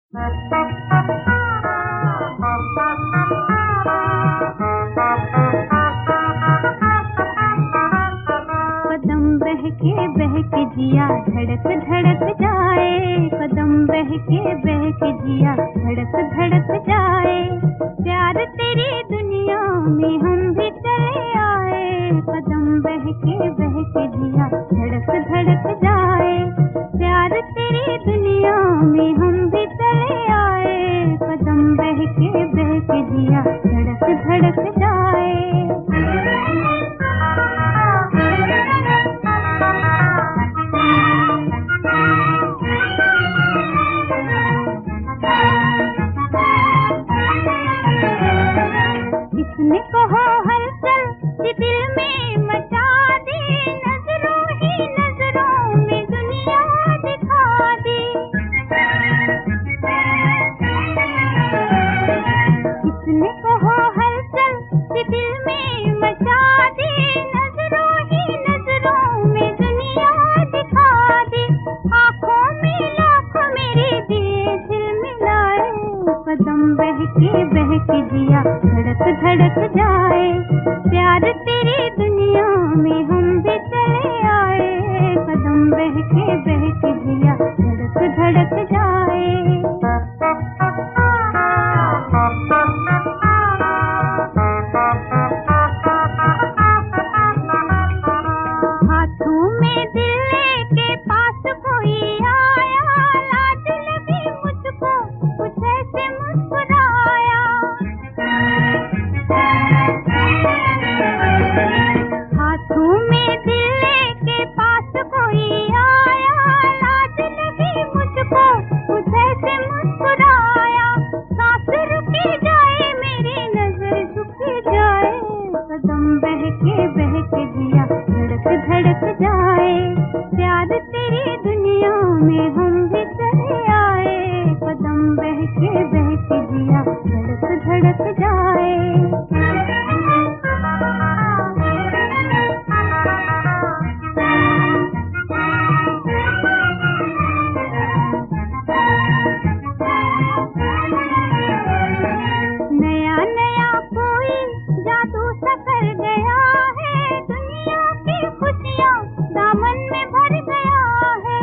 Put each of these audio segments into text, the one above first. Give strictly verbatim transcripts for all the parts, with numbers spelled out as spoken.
कदम बहके बहके जिया धड़क धड़क जाए, कदम बहके बहके जिया धड़क धड़क जाए। प्यार तेरी दुनिया में हम भी चले आए, कदम बहके बहके जिया धड़क धड़क जाए। प्यार तेरी दुनिया में हम भी चले आए, कदम बहके बहके जिया धड़क धड़क जाए। इसने कहो हलचल कि दिल में मचा दी, नजरों ही नजरों में दुनिया दिखा दी। इसने कहो हलचल कि दिल में मचा दी, नजरों ही नजरों में दुनिया दिखा दी। आंखों में लाखों मेरे दिए दिल मिलाए, कदम बहके बहके जिया धड़क धड़क जाए। प्यार तेरी दुनिया में हम भी चले आए, कदम बहके बहके जिया धड़क धड़क जाए। हाथों में दिल लेके पास कोई आया, लाज लगी मुझको कुछ ऐसे मुस्कुराया। हाथों में दिल लेके पास कोई आया, लाज लगी मुझको कुछ ऐसे मुस्कुराया। सांस रुकी जाए मेरी नजर झुकी जाए, कदम बहके बहके जिया धड़क धड़क जाए। प्यार तेरी दुनिया में हम भी चले आए, कदम बहके बहके जिया धड़क धड़क जाए। नया नया कोई जादू सा कर गया है, दुनिया की खुशियाँ दामन में भर गया है।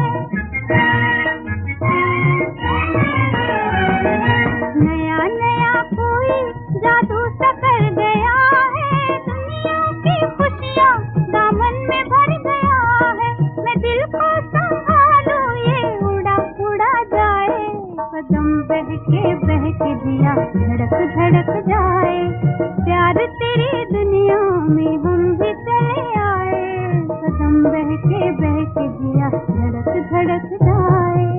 नया नया कोई जादू सा कर गया है, दुनिया की खुशियाँ दामन में भर गया है। मैं दिल को संभालूं ये उड़ा उड़ा जाए, कदम बहके बहके जिया धड़क धड़क जाए। प्यार तेरी दुनिया में हम भी चले आए, कदम बहके बहके जिया धड़क धड़क जाए।